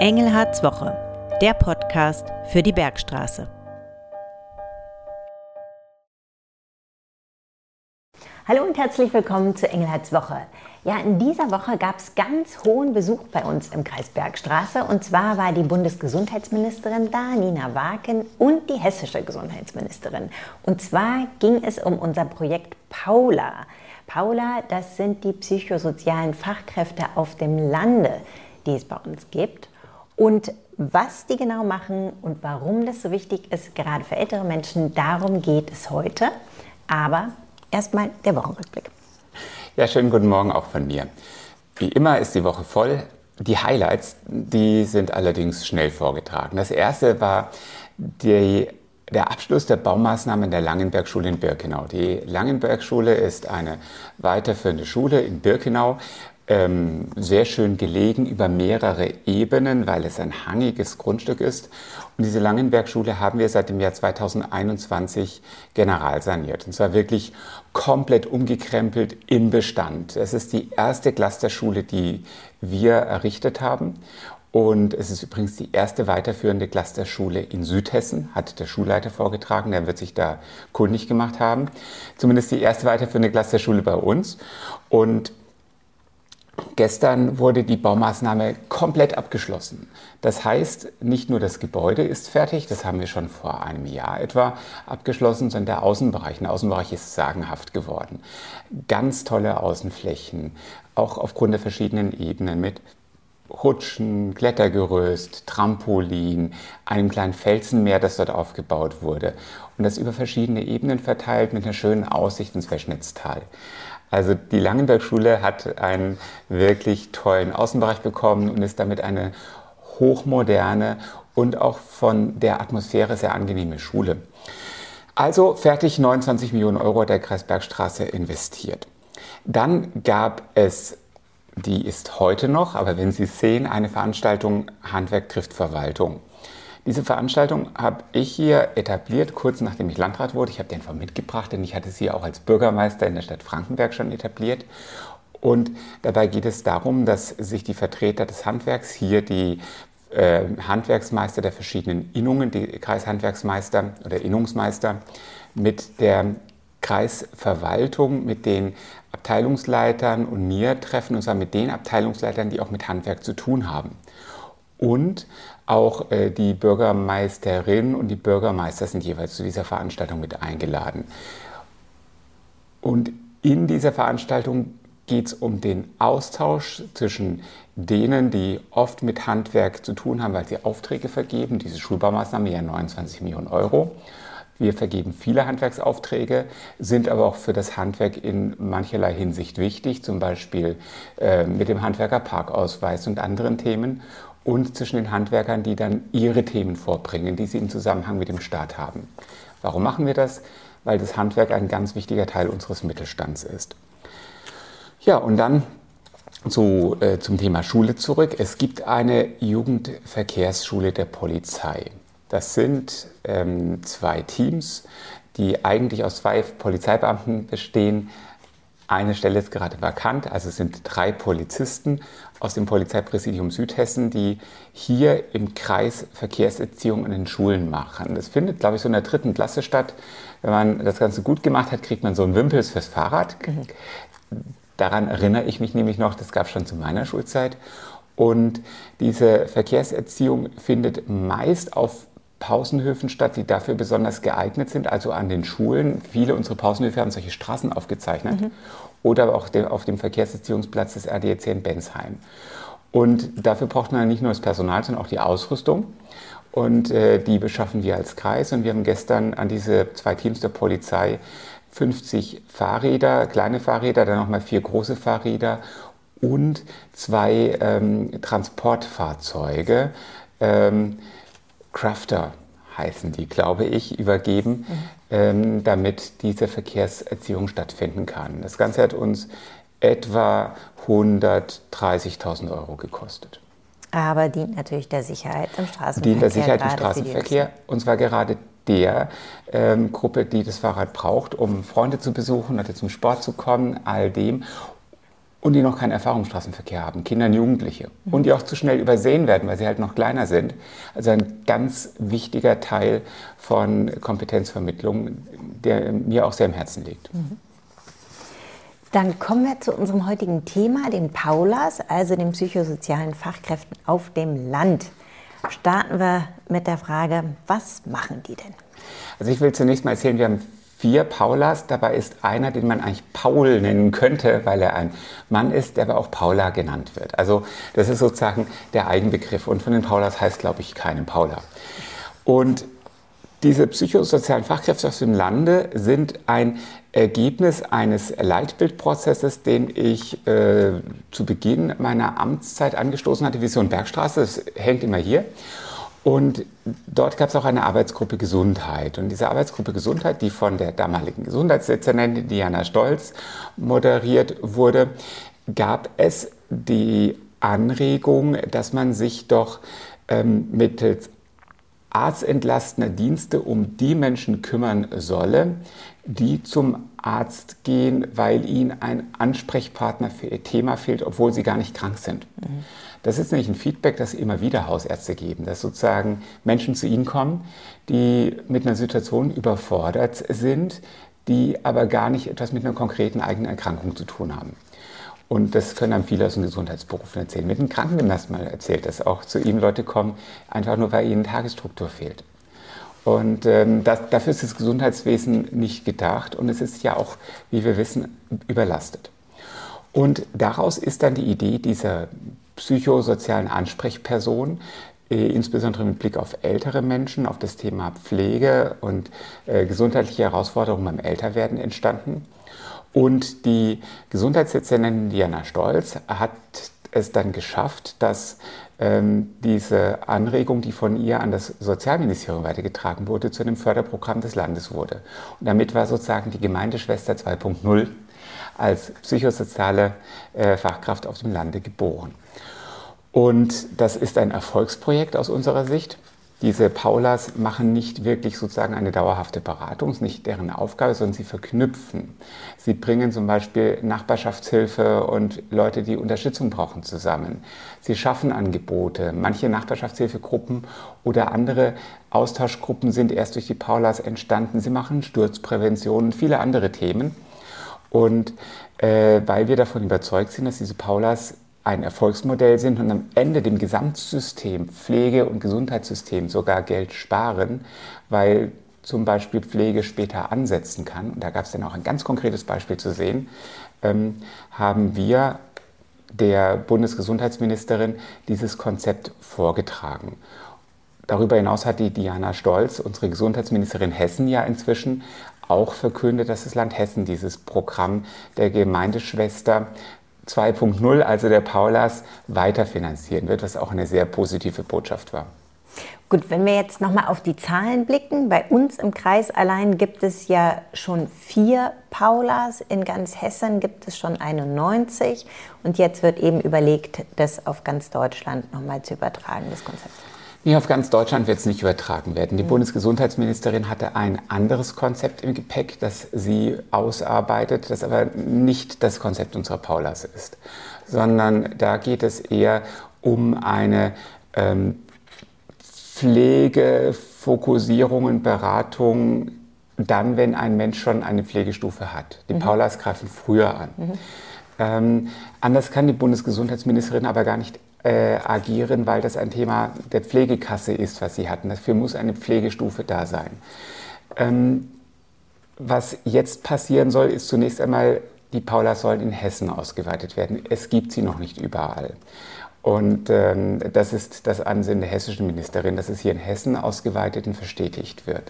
Engelhards Woche, der Podcast für die Bergstraße. Hallo und herzlich willkommen zu Engelhards Woche. Ja, in dieser Woche gab es ganz hohen Besuch bei uns im Kreis Bergstraße. Und zwar war die Bundesgesundheitsministerin da, Nina Waken, und die hessische Gesundheitsministerin. Und zwar ging es um unser Projekt Paula. Paula, das sind die psychosozialen Fachkräfte auf dem Lande, die es bei uns gibt. Und was die genau machen und warum das so wichtig ist, gerade für ältere Menschen, darum geht es heute. Aber erstmal der Wochenrückblick. Ja, schönen guten Morgen auch von mir. Wie immer ist die Woche voll. Die Highlights, die sind allerdings schnell vorgetragen. Das erste war der Abschluss der Baumaßnahmen der Langenberg-Schule in Birkenau. Die Langenberg-Schule ist eine weiterführende Schule in Birkenau, sehr schön gelegen über mehrere Ebenen, weil es ein hangiges Grundstück ist. Und diese Langenberg-Schule haben wir seit dem Jahr 2021 generalsaniert. Und zwar wirklich komplett umgekrempelt im Bestand. Es ist die erste Clusterschule, die wir errichtet haben. Und es ist übrigens die erste weiterführende Clusterschule in Südhessen, hat der Schulleiter vorgetragen, der wird sich da kundig gemacht haben. Zumindest die erste weiterführende Clusterschule bei uns. Und gestern wurde die Baumaßnahme komplett abgeschlossen. Das heißt, nicht nur das Gebäude ist fertig, das haben wir schon vor einem Jahr etwa abgeschlossen, sondern der Außenbereich. Der Außenbereich ist sagenhaft geworden. Ganz tolle Außenflächen, auch aufgrund der verschiedenen Ebenen mit Rutschen, Klettergerüst, Trampolin, einem kleinen Felsenmeer, das dort aufgebaut wurde. Und das über verschiedene Ebenen verteilt mit einer schönen Aussicht ins Weschnitztal. Also die Langenberg-Schule hat einen wirklich tollen Außenbereich bekommen und ist damit eine hochmoderne und auch von der Atmosphäre sehr angenehme Schule. Also fertig, 29 Millionen Euro hat der Kreis Bergstraße investiert. Dann gab es, die ist heute noch, aber wenn Sie es sehen, eine Veranstaltung Handwerk trifft Verwaltung. Diese Veranstaltung habe ich hier etabliert, kurz nachdem ich Landrat wurde. Ich habe die einfach mitgebracht, denn ich hatte sie auch als Bürgermeister in der Stadt Frankenberg schon etabliert. Und dabei geht es darum, dass sich die Vertreter des Handwerks, hier die Handwerksmeister der verschiedenen Innungen, die Kreishandwerksmeister oder Innungsmeister, mit der Kreisverwaltung, mit den Abteilungsleitern und mir treffen, und zwar mit den Abteilungsleitern, die auch mit Handwerk zu tun haben. Und auch die Bürgermeisterin und die Bürgermeister sind jeweils zu dieser Veranstaltung mit eingeladen. Und in dieser Veranstaltung geht es um den Austausch zwischen denen, die oft mit Handwerk zu tun haben, weil sie Aufträge vergeben. Diese Schulbaumaßnahme, ja 29 Millionen Euro. Wir vergeben viele Handwerksaufträge, sind aber auch für das Handwerk in mancherlei Hinsicht wichtig, zum Beispiel mit dem Handwerkerparkausweis und anderen Themen. Und zwischen den Handwerkern, die dann ihre Themen vorbringen, die sie im Zusammenhang mit dem Staat haben. Warum machen wir das? Weil das Handwerk ein ganz wichtiger Teil unseres Mittelstands ist. Ja, und dann zum Thema Schule zurück. Es gibt eine Jugendverkehrsschule der Polizei. Das sind zwei Teams, die eigentlich aus 2 Polizeibeamten bestehen. Eine Stelle ist gerade vakant, also es sind 3 Polizisten aus dem Polizeipräsidium Südhessen, die hier im Kreis Verkehrserziehung in den Schulen machen. Das findet, glaube ich, so in der 3. Klasse statt. Wenn man das Ganze gut gemacht hat, kriegt man so einen Wimpels fürs Fahrrad. Daran erinnere ich mich nämlich noch, das gab es schon zu meiner Schulzeit. Und diese Verkehrserziehung findet meist auf Pausenhöfen statt, die dafür besonders geeignet sind, also an den Schulen. Viele unserer Pausenhöfe haben solche Straßen aufgezeichnet. Oder aber auch auf dem Verkehrserziehungsplatz des RDEC in Bensheim. Und dafür braucht man nicht nur das Personal, sondern auch die Ausrüstung. Und die beschaffen wir als Kreis. Und wir haben gestern an diese 2 Teams der Polizei 50 Fahrräder, kleine Fahrräder, dann nochmal 4 große Fahrräder und 2 Transportfahrzeuge, Crafter heißen die, glaube ich, übergeben, damit diese Verkehrserziehung stattfinden kann. Das Ganze hat uns etwa 130.000 Euro gekostet. Aber dient natürlich der Sicherheit im Straßenverkehr. Dient der Sicherheit im Straßenverkehr, und zwar gerade der Gruppe, die das Fahrrad braucht, um Freunde zu besuchen oder zum Sport zu kommen, all dem. und die noch keinen Erfahrungsstraßenverkehr haben, Kinder und Jugendliche. Und die auch zu schnell übersehen werden, weil sie halt noch kleiner sind. Also ein ganz wichtiger Teil von Kompetenzvermittlung, der mir auch sehr am Herzen liegt. Dann kommen wir zu unserem heutigen Thema, den Paulas, also den psychosozialen Fachkräften auf dem Land. Starten wir mit der Frage, was machen die denn? Also ich will zunächst mal erzählen, wir haben 4 Paulas. Dabei ist einer, den man eigentlich Paul nennen könnte, weil er ein Mann ist, der aber auch Paula genannt wird. Also das ist sozusagen der Eigenbegriff. Und von den Paulas heißt, glaube ich, keinen Paula. Und diese psychosozialen Fachkräfte aus dem Lande sind ein Ergebnis eines Leitbildprozesses, den ich zu Beginn meiner Amtszeit angestoßen hatte, Vision Bergstraße, das hängt immer hier. Und dort gab es auch eine Arbeitsgruppe Gesundheit. Und diese Arbeitsgruppe Gesundheit, die von der damaligen Gesundheitsdezernentin Diana Stolz moderiert wurde, gab es die Anregung, dass man sich doch mittels arztentlastender Dienste um die Menschen kümmern solle, die zum Arzt gehen, weil ihnen ein Ansprechpartner für ihr Thema fehlt, obwohl sie gar nicht krank sind. Das ist nämlich ein Feedback, das immer wieder Hausärzte geben, dass sozusagen Menschen zu ihnen kommen, die mit einer Situation überfordert sind, die aber gar nicht etwas mit einer konkreten eigenen Erkrankung zu tun haben. Und das können einem viele aus den Gesundheitsberufen erzählen. Mit einem Krankengymnast mal erzählt, dass auch zu ihm Leute kommen, einfach nur weil ihnen Tagesstruktur fehlt. Und dafür ist das Gesundheitswesen nicht gedacht und es ist ja auch, wie wir wissen, überlastet. Und daraus ist dann die Idee dieser psychosozialen Ansprechperson, insbesondere mit Blick auf ältere Menschen, auf das Thema Pflege und gesundheitliche Herausforderungen beim Älterwerden entstanden. Und die Gesundheitsdezernentin Diana Stolz hat es dann geschafft, dass diese Anregung, die von ihr an das Sozialministerium weitergetragen wurde, zu einem Förderprogramm des Landes wurde. Und damit war sozusagen die Gemeindeschwester 2.0 als psychosoziale Fachkraft auf dem Lande geboren. Und das ist ein Erfolgsprojekt aus unserer Sicht. Diese Paulas machen nicht wirklich sozusagen eine dauerhafte Beratung, ist nicht deren Aufgabe, sondern sie verknüpfen. Sie bringen zum Beispiel Nachbarschaftshilfe und Leute, die Unterstützung brauchen, zusammen. Sie schaffen Angebote. Manche Nachbarschaftshilfegruppen oder andere Austauschgruppen sind erst durch die Paulas entstanden. Sie machen Sturzprävention und viele andere Themen. Und weil wir davon überzeugt sind, dass diese Paulas ein Erfolgsmodell sind und am Ende dem Gesamtsystem, Pflege- und Gesundheitssystem sogar Geld sparen, weil zum Beispiel Pflege später ansetzen kann, und da gab es dann auch ein ganz konkretes Beispiel zu sehen, haben wir der Bundesgesundheitsministerin dieses Konzept vorgetragen. Darüber hinaus hat die Diana Stolz, unsere Gesundheitsministerin Hessen, ja inzwischen auch verkündet, dass das Land Hessen dieses Programm der Gemeindeschwester 2.0, also der Paulas, weiterfinanzieren wird, was auch eine sehr positive Botschaft war. Gut, wenn wir jetzt nochmal auf die Zahlen blicken, bei uns im Kreis allein gibt es ja schon 4 Paulas, in ganz Hessen gibt es schon 91 und jetzt wird eben überlegt, das auf ganz Deutschland nochmal zu übertragen, das Konzept. Nee, auf ganz Deutschland wird es nicht übertragen werden. Die Bundesgesundheitsministerin hatte ein anderes Konzept im Gepäck, das sie ausarbeitet, das aber nicht das Konzept unserer Paulas ist, sondern da geht es eher um eine Pflegefokussierung und Beratung dann, wenn ein Mensch schon eine Pflegestufe hat. Die Paulas greifen früher an. Anders kann die Bundesgesundheitsministerin aber gar nicht agieren, weil das ein Thema der Pflegekasse ist, was sie hatten. Dafür muss eine Pflegestufe da sein. Was jetzt passieren soll, ist zunächst einmal, die Paulas sollen in Hessen ausgeweitet werden. Es gibt sie noch nicht überall. Und das ist das Ansinnen der hessischen Ministerin, dass es hier in Hessen ausgeweitet und verstetigt wird.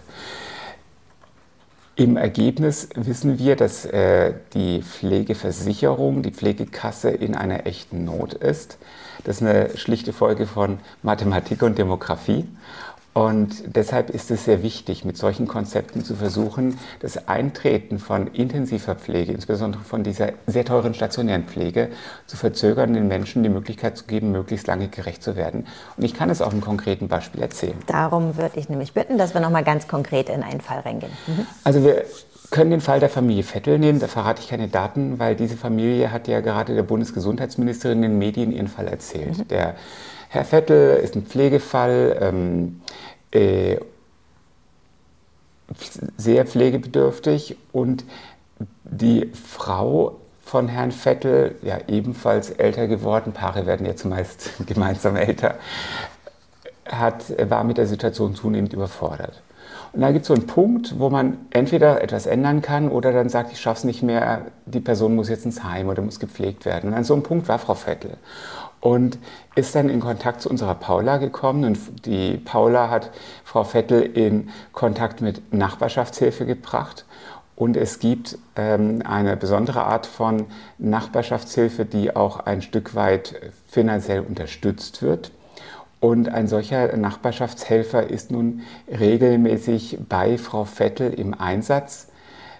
Im Ergebnis wissen wir, dass die Pflegeversicherung, die Pflegekasse in einer echten Not ist. Das ist eine schlichte Folge von Mathematik und Demografie. Und deshalb ist es sehr wichtig, mit solchen Konzepten zu versuchen, das Eintreten von intensiver Pflege, insbesondere von dieser sehr teuren stationären Pflege, zu verzögern, den Menschen die Möglichkeit zu geben, möglichst lange gerecht zu werden. Und ich kann es auf einem konkreten Beispiel erzählen. Darum würde ich nämlich bitten, dass wir nochmal ganz konkret in einen Fall reingehen. Also wir können den Fall der Familie Vettel nehmen, da verrate ich keine Daten, weil diese Familie hat ja gerade der Bundesgesundheitsministerin in den Medien ihren Fall erzählt. Der Herr Vettel ist ein Pflegefall, sehr pflegebedürftig, und die Frau von Herrn Vettel, ja ebenfalls älter geworden, Paare werden ja zumeist gemeinsam älter, war mit der Situation zunehmend überfordert. Und da gibt es so einen Punkt, wo man entweder etwas ändern kann oder dann sagt, ich schaffe es nicht mehr, die Person muss jetzt ins Heim oder muss gepflegt werden. Und an so einem Punkt war Frau Vettel und ist dann in Kontakt zu unserer Paula gekommen. Und die Paula hat Frau Vettel in Kontakt mit Nachbarschaftshilfe gebracht. Und es gibt eine besondere Art von Nachbarschaftshilfe, die auch ein Stück weit finanziell unterstützt wird. Und ein solcher Nachbarschaftshelfer ist nun regelmäßig bei Frau Vettel im Einsatz.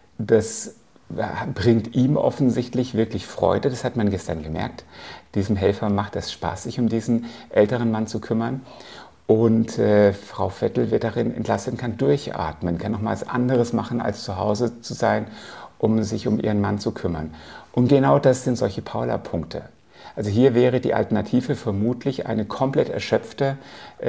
Das bringt ihm offensichtlich wirklich Freude, das hat man gestern gemerkt. Diesem Helfer macht es Spaß, sich um diesen älteren Mann zu kümmern. Und Frau Vettel wird darin entlastet und kann durchatmen, kann noch mal was anderes machen, als zu Hause zu sein, um sich um ihren Mann zu kümmern. Und genau das sind solche Paula-Punkte. Also hier wäre die Alternative vermutlich eine komplett erschöpfte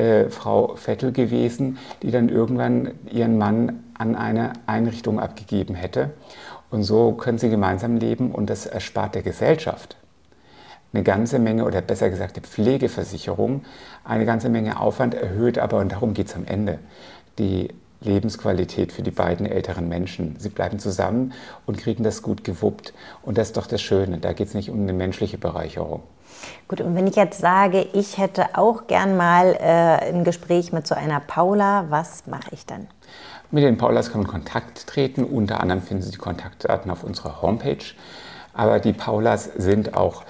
Frau Vettel gewesen, die dann irgendwann ihren Mann an eine Einrichtung abgegeben hätte. Und so können sie gemeinsam leben, und das erspart der Gesellschaft eine ganze Menge, oder besser gesagt die Pflegeversicherung, eine ganze Menge Aufwand, erhöht aber, und darum geht es am Ende, die Lebensqualität für die beiden älteren Menschen. Sie bleiben zusammen und kriegen das gut gewuppt. Und das ist doch das Schöne. Da geht es nicht um eine menschliche Bereicherung. Gut, und wenn ich jetzt sage, ich hätte auch gern mal ein Gespräch mit so einer Paula, was mache ich dann? Mit den Paulas kann man in Kontakt treten. Unter anderem finden Sie die Kontaktdaten auf unserer Homepage. Aber die Paulas sind auch,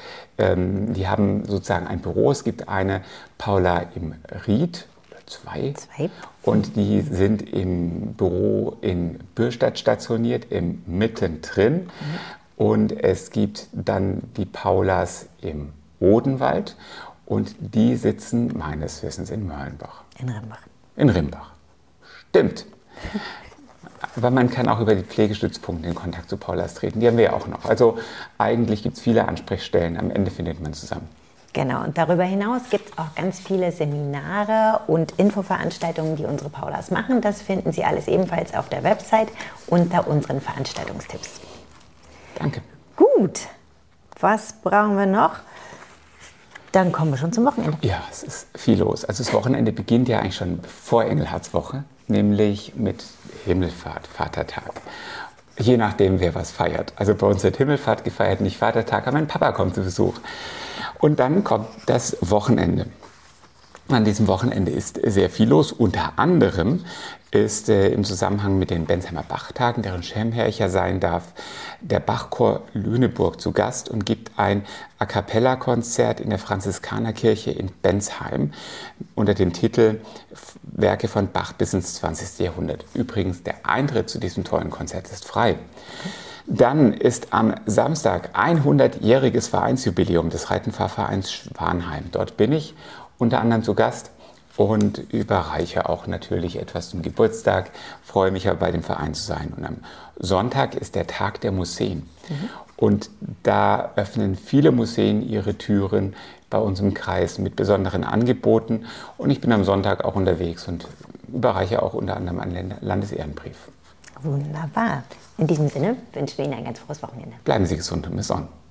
die haben sozusagen ein Büro. Es gibt eine Paula im Ried, zwei. Und die sind im Büro in Bürstadt stationiert, im Mittendrin. Und es gibt dann die Paulas im Odenwald, und die sitzen meines Wissens in Mörlenbach. In Rimbach. In Rimbach. Stimmt. Aber man kann auch über die Pflegestützpunkte in Kontakt zu Paulas treten. Die haben wir ja auch noch. Also eigentlich gibt es viele Ansprechstellen. Am Ende findet man zusammen. Genau, und darüber hinaus gibt es auch ganz viele Seminare und Infoveranstaltungen, die unsere Paulas machen. Das finden Sie alles ebenfalls auf der Website unter unseren Veranstaltungstipps. Danke. Gut, was brauchen wir noch? Dann kommen wir schon zum Wochenende. Ja, es ist viel los. Also das Wochenende beginnt ja eigentlich schon vor Engelhardswoche, nämlich mit Himmelfahrt, Vatertag. Je nachdem, wer was feiert. Also bei uns wird Himmelfahrt gefeiert, nicht Vatertag, aber mein Papa kommt zu Besuch. Und dann kommt das Wochenende. An diesem Wochenende ist sehr viel los. Unter anderem ist im Zusammenhang mit den Bensheimer Bachtagen, deren Schirmherr ich ja sein darf, der Bachchor Lüneburg zu Gast und gibt ein A-cappella-Konzert in der Franziskanerkirche in Bensheim unter dem Titel Werke von Bach bis ins 20. Jahrhundert. Übrigens, der Eintritt zu diesem tollen Konzert ist frei. Dann ist am Samstag 100-jähriges Vereinsjubiläum des Reitenfahrvereins Schwanheim. Dort bin ich unter anderem zu Gast und überreiche auch natürlich etwas zum Geburtstag. Freue mich aber, bei dem Verein zu sein. Und am Sonntag ist der Tag der Museen. Und da öffnen viele Museen ihre Türen bei uns im Kreis mit besonderen Angeboten. Und ich bin am Sonntag auch unterwegs und überreiche auch unter anderem einen Landesehrenbrief. Wunderbar. In diesem Sinne wünschen wir Ihnen ein ganz frohes Wochenende. Bleiben Sie gesund und bis dann.